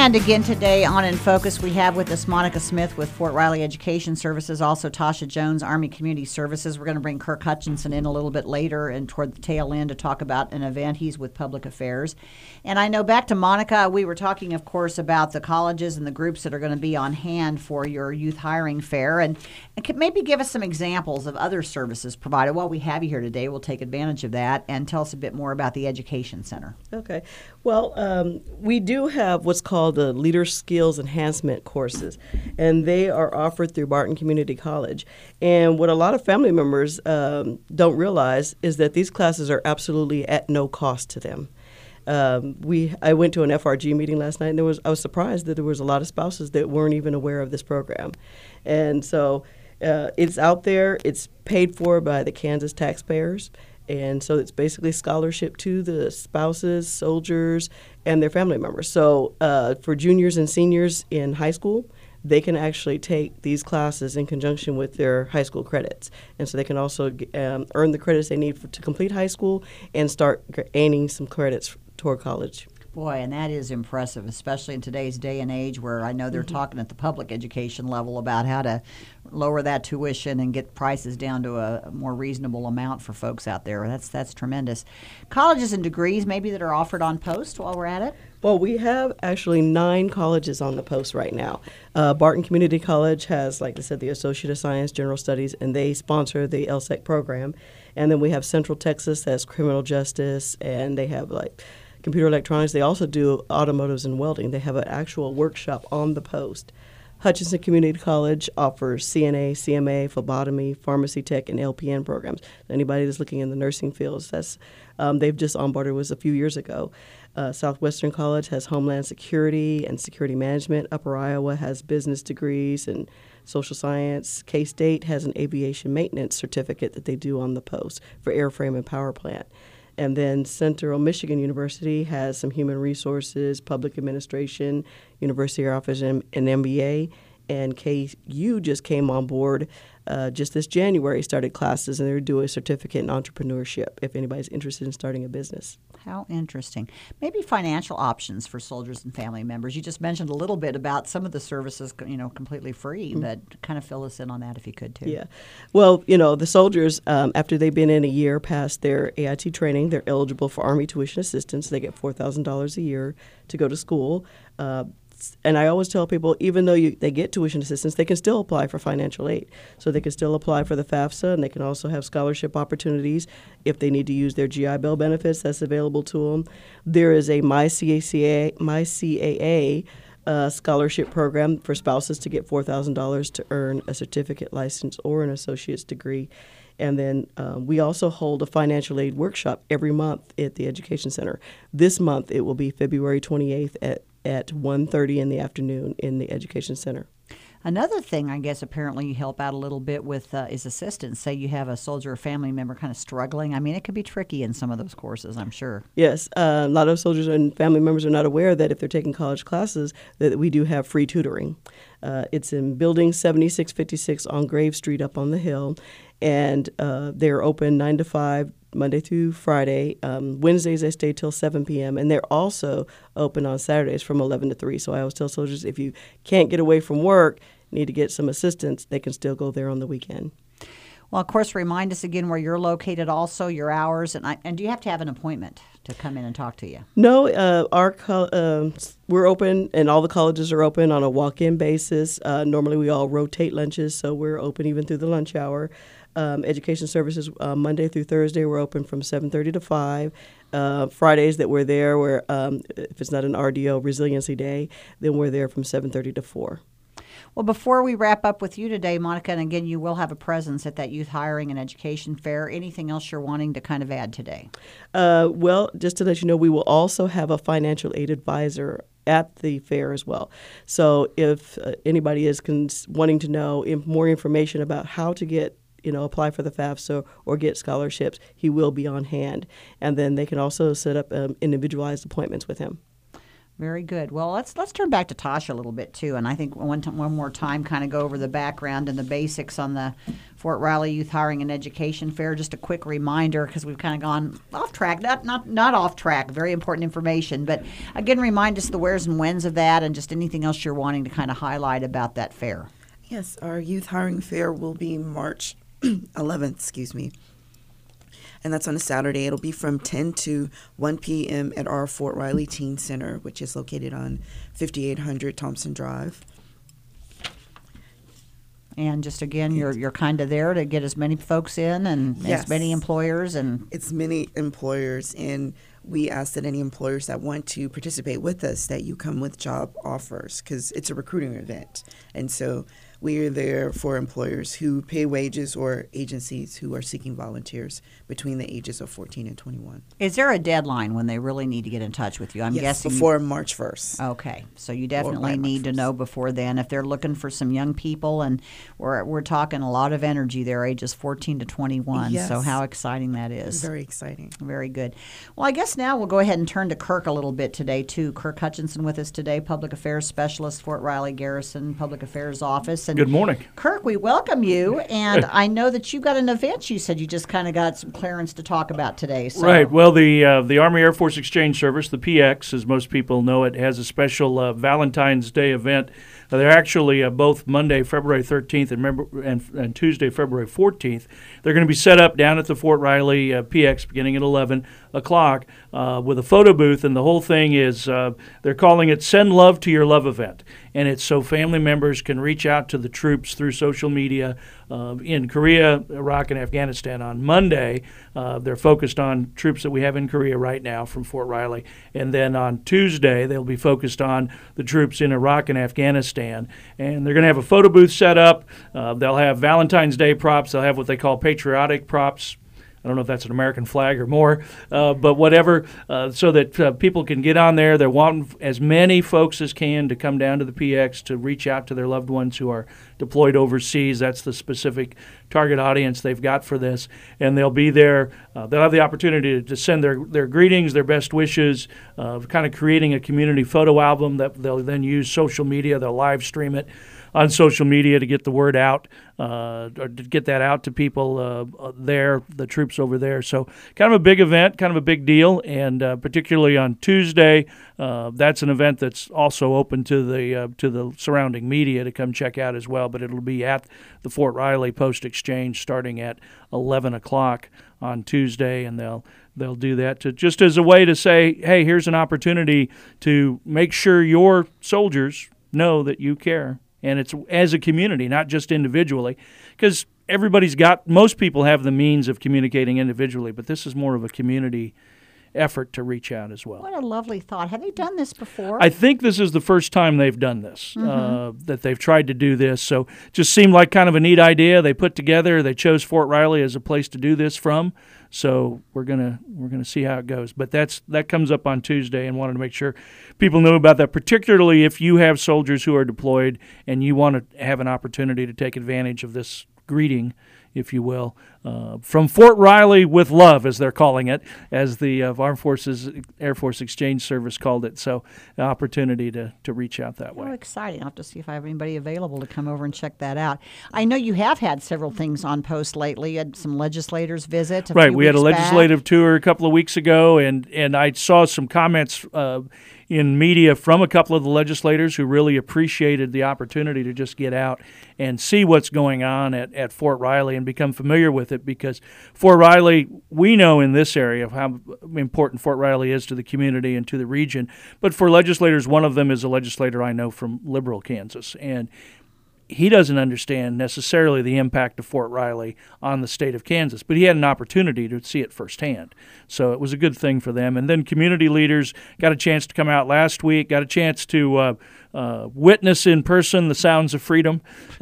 And again today on In Focus, we have with us Monica Smith with Fort Riley Education Services, also Tasha Jones, Army Community Services. We're going to bring Kirk Hutchinson in a little bit later and toward the tail end to talk about an event. He's with Public Affairs. And I know back to Monica, we were talking, of course, about the colleges and the groups that are going to be on hand for your youth hiring fair. And could maybe give us some examples of other services provided. While we have you here today, we'll take advantage of that and tell us a bit more about the Education Center. Okay. Well, we do have what's called the Leader Skills Enhancement courses, and they are offered through Barton Community College. And what a lot of family members don't realize is that these classes are absolutely at no cost to them. I went to an FRG meeting last night, and I was surprised that there was a lot of spouses that weren't even aware of this program. And so it's out there. It's paid for by the Kansas taxpayers. And so it's basically scholarship to the spouses, soldiers, and their family members. So for juniors and seniors in high school, they can actually take these classes in conjunction with their high school credits. And so they can also earn the credits they need to complete high school and start gaining some credits toward college. Boy, and that is impressive, especially in today's day and age where I know they're talking at the public education level about how to lower that tuition and get prices down to a more reasonable amount for folks out there. That's tremendous. Colleges and degrees maybe that are offered on post while we're at it? Well, we have actually 9 colleges on the post right now. Barton Community College has, like I said, the Associate of Science, General Studies, and they sponsor the LSEC program. And then we have Central Texas, that's criminal justice, and they have computer electronics. They also do automotives and welding. They have an actual workshop on the post. Hutchinson Community College offers CNA, CMA, phlebotomy, pharmacy tech, and LPN programs. Anybody that's looking in the nursing fields, they've just onboarded was a few years ago. Southwestern College has Homeland Security and Security Management. Upper Iowa has business degrees and social science. K-State has an aviation maintenance certificate that they do on the post for airframe and power plant. And then Central Michigan University has some human resources, public administration, university office, and an MBA. And KU just came on board just this January, started classes, and they're doing a certificate in entrepreneurship if anybody's interested in starting a business. How interesting. Maybe financial options for soldiers and family members. You just mentioned a little bit about some of the services, completely free, but kind of fill us in on that if you could, too. Yeah. Well, the soldiers, after they've been in a year past their AIT training, they're eligible for Army tuition assistance. They get $4,000 a year to go to school. And I always tell people, even though they get tuition assistance, they can still apply for financial aid. So they can still apply for the FAFSA, and they can also have scholarship opportunities if they need to use their GI Bill benefits. That's available to them. There is a MyCAA scholarship program for spouses to get $4,000 to earn a certificate license or an associate's degree. And then we also hold a financial aid workshop every month at the Education Center. This month it will be February 28th at 1:30 in the afternoon in the Education Center. Another thing, I guess, apparently you help out a little bit with is assistance. Say you have a soldier or family member kind of struggling. I mean, it could be tricky in some of those courses, I'm sure. Yes. A lot of soldiers and family members are not aware that if they're taking college classes, that we do have free tutoring. It's in Building 7656 on Grave Street up on the hill, and they're open 9 to 5, Monday through Friday. Wednesdays they stay till 7 p.m. And they're also open on Saturdays from 11 to 3. So I always tell soldiers, if you can't get away from work, need to get some assistance, they can still go there on the weekend. Well, of course, remind us again where you're located also, your hours, and do you have to have an appointment to come in and talk to you? No, we're open, and all the colleges are open on a walk-in basis. Normally we all rotate lunches, so we're open even through the lunch hour. Education services, Monday through Thursday, we're open from 7:30 to 5. Fridays that we're there, if it's not an RDO, Resiliency Day, then we're there from 7:30 to 4. Well, before we wrap up with you today, Monica, and again, you will have a presence at that Youth Hiring and Education Fair. Anything else you're wanting to kind of add today? Well, just to let you know, we will also have a financial aid advisor at the fair as well. So if anybody is wanting to know more information about how to get apply for the FAFSA or get scholarships, he will be on hand. And then they can also set up individualized appointments with him. Very good. Well, let's turn back to Tasha a little bit too, and I think one more time, kind of go over the background and the basics on the Fort Riley Youth Hiring and Education Fair. Just a quick reminder, because we've kind of gone off track. Not off track. Very important information, but again, remind us the wheres and whens of that, and just anything else you're wanting to kind of highlight about that fair. Yes, our youth hiring fair will be March 11th. Excuse me. And that's on a Saturday. It'll be from 10 to 1 p.m. at our Fort Riley Teen Center, which is located on 5800 Thompson Drive. And just again, you're kind of there to get as many folks in and Yes. as many employers and It's many employers, and we ask that any employers that want to participate with us that you come with job offers, because it's a recruiting event. And so we are there for employers who pay wages or agencies who are seeking volunteers between the ages of 14 and 21. Is there a deadline when they really need to get in touch with you? I'm Yes, guessing before March 1st. Okay, so you definitely by need to March know before then if they're looking for some young people, and we're talking a lot of energy there, ages 14 to 21. Yes. So how exciting that is! Very exciting. Very good. Well, I guess now we'll go ahead and turn to Kirk a little bit today too. Kirk Hutchinson with us today, Public Affairs Specialist, Fort Riley Garrison Public Affairs Office. And Good morning. Kirk, we welcome you, and I know that you've got an event you said you just kind of got some clearance to talk about today. So. Right. Well, the Army Air Force Exchange Service, the PX, as most people know it, has a special Valentine's Day event. They're actually both Monday, February 13th, and Tuesday, February 14th. They're going to be set up down at the Fort Riley PX beginning at 11 o'clock with a photo booth, and the whole thing is they're calling it Send Love to Your Love event. And it's so family members can reach out to the troops through social media in Korea, Iraq, and Afghanistan. On Monday, they're focused on troops that we have in Korea right now from Fort Riley. And then on Tuesday, they'll be focused on the troops in Iraq and Afghanistan. And they're going to have a photo booth set up. They'll have Valentine's Day props. They'll have what they call patriotic props. I don't know if that's an American flag or more, but whatever, so that people can get on there. They're wanting as many folks as can to come down to the PX to reach out to their loved ones who are deployed overseas. That's the specific target audience they've got for this. And they'll be there. They'll have the opportunity to send their greetings, their best wishes, kind of creating a community photo album that they'll then use social media. They'll live stream it on social media to get the word out, or to get that out to people there, the troops over there. So kind of a big event, kind of a big deal, and particularly on Tuesday, that's an event that's also open to the surrounding media to come check out as well, but it'll be at the Fort Riley Post Exchange starting at 11 o'clock on Tuesday, and they'll do that just as a way to say, hey, here's an opportunity to make sure your soldiers know that you care. And it's as a community, not just individually, because most people have the means of communicating individually, but this is more of a community effort to reach out as well. What a lovely thought. Have they done this before? I think this is the first time they've done this, that they've tried to do this. So just seemed like kind of a neat idea they put together. They chose Fort Riley as a place to do this from. So we're gonna see how it goes. But that comes up on Tuesday, and wanted to make sure people know about that, particularly if you have soldiers who are deployed and you want to have an opportunity to take advantage of this greeting, if you will, from Fort Riley with love, as they're calling it, as the Armed Forces Air Force Exchange Service called it. So an opportunity to reach out that way. Oh, exciting. I'll have to see if I have anybody available to come over and check that out. I know you have had several things on post lately. You had some legislators visit. Right. We had a weeks legislative back. tour a couple of weeks ago, and I saw some comments in media from a couple of the legislators who really appreciated the opportunity to just get out and see what's going on at Fort Riley and become familiar with it, because Fort Riley, we know in this area how important Fort Riley is to the community and to the region. But for legislators, one of them is a legislator I know from Liberal, Kansas, and he doesn't understand necessarily the impact of Fort Riley on the state of Kansas, but he had an opportunity to see it firsthand. So it was a good thing for them. And then community leaders got a chance to come out last week, got a chance to witness in person the sounds of freedom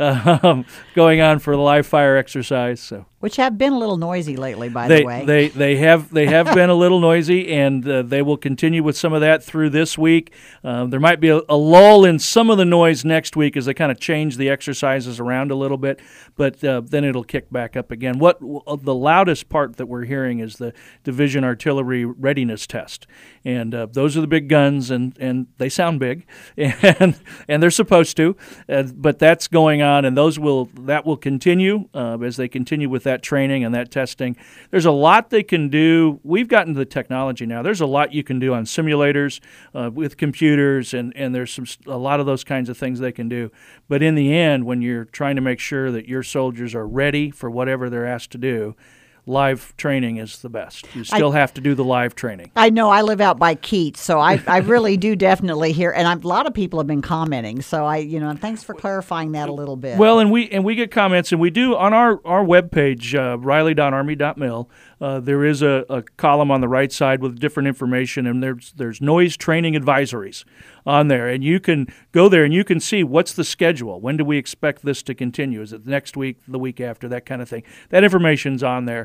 going on for the live fire exercise. So. Which have been a little noisy lately, by the way. They have been a little noisy, and they will continue with some of that through this week. There might be a lull in some of the noise next week as they kind of change the exercises around a little bit, but then it'll kick back up again. What the loudest part that we're hearing is the Division Artillery Readiness Test, and those are the big guns, and they sound big, and they're supposed to, but that's going on, and that will continue as they continue with that training and that testing. There's a lot they can do. We've gotten to the technology now. There's a lot you can do on simulators with computers, and there's a lot of those kinds of things they can do. But in the end, when you're trying to make sure that your soldiers are ready for whatever they're asked to do, live training is the best. You still have to do the live training. I know. I live out by Keats, so I really do definitely hear, and a lot of people have been commenting. So thanks for clarifying that a little bit. Well, and we get comments, and we do on our webpage, riley.army.mil. There is a column on the right side with different information, and there's noise training advisories on there, and you can go there and you can see what's the schedule. When do we expect this to continue? Is it next week, the week after, that kind of thing? That information's on there.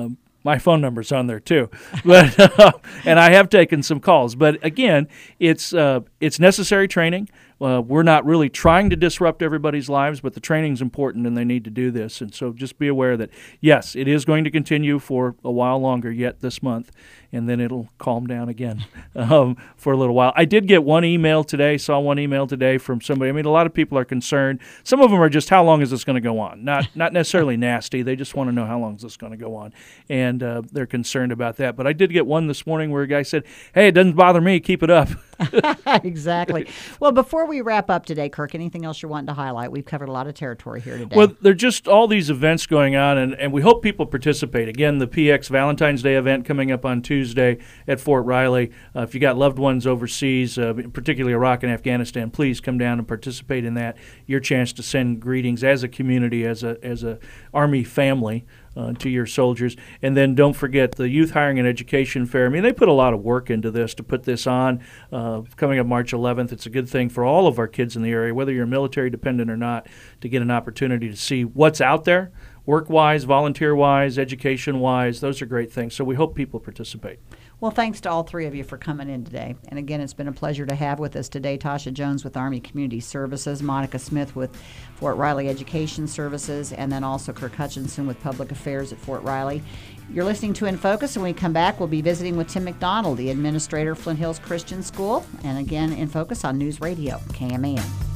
My phone number's on there too, but and I have taken some calls. But again, it's necessary training. We're not really trying to disrupt everybody's lives, but the training's important, and they need to do this. And so just be aware that, yes, it is going to continue for a while longer yet this month, and then it'll calm down again for a little while. I did get one email today, from somebody. I mean, a lot of people are concerned. Some of them are just, how long is this going to go on? Not necessarily nasty. They just want to know how long is this going to go on, and they're concerned about that. But I did get one this morning where a guy said, hey, it doesn't bother me. Keep it up. Exactly. Well, before we wrap up today, Kirk, anything else you're wanting to highlight? We've covered a lot of territory here today. Well, there are just all these events going on, and we hope people participate. Again, the PX Valentine's Day event coming up on Tuesday at Fort Riley. If you got loved ones overseas, particularly Iraq and Afghanistan, please come down and participate in that. Your chance to send greetings as a community, as a Army family, to your soldiers. And then don't forget the Youth Hiring and Education Fair. I mean, they put a lot of work into this to put this on. Coming up March 11th, it's a good thing for all of our kids in the area, whether you're military dependent or not, to get an opportunity to see what's out there, work-wise, volunteer-wise, education-wise. Those are great things. So we hope people participate. Well, thanks to all three of you for coming in today. And again, it's been a pleasure to have with us today Tasha Jones with Army Community Services, Monica Smith with Fort Riley Education Services, and then also Kirk Hutchinson with Public Affairs at Fort Riley. You're listening to In Focus, and when we come back, we'll be visiting with Tim McDonald, the administrator of Flint Hills Christian School. And again, In Focus on News Radio, KMAN.